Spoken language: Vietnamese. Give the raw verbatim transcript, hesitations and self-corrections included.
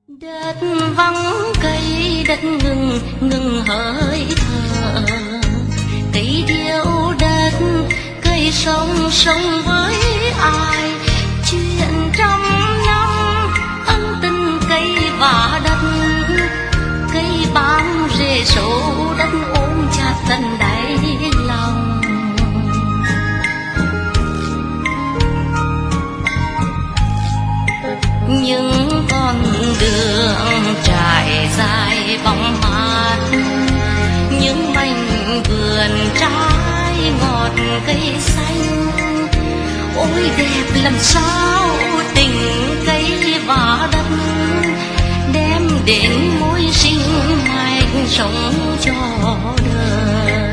Đất vắng cây đất ngừng ngừng hơi thở, cây điệu đất cây sống sống với ai, chuyện trăm năm ân tình cây và đất, cây bám rễ sâu đất ôm chặt tận đáy lòng. Những con đường trải dài bóng mát, những mảnh vườn trái ngọt cây xanh, ôi đẹp làm sao tình cây và đất, đem đến mối sinh mạch sống cho đời.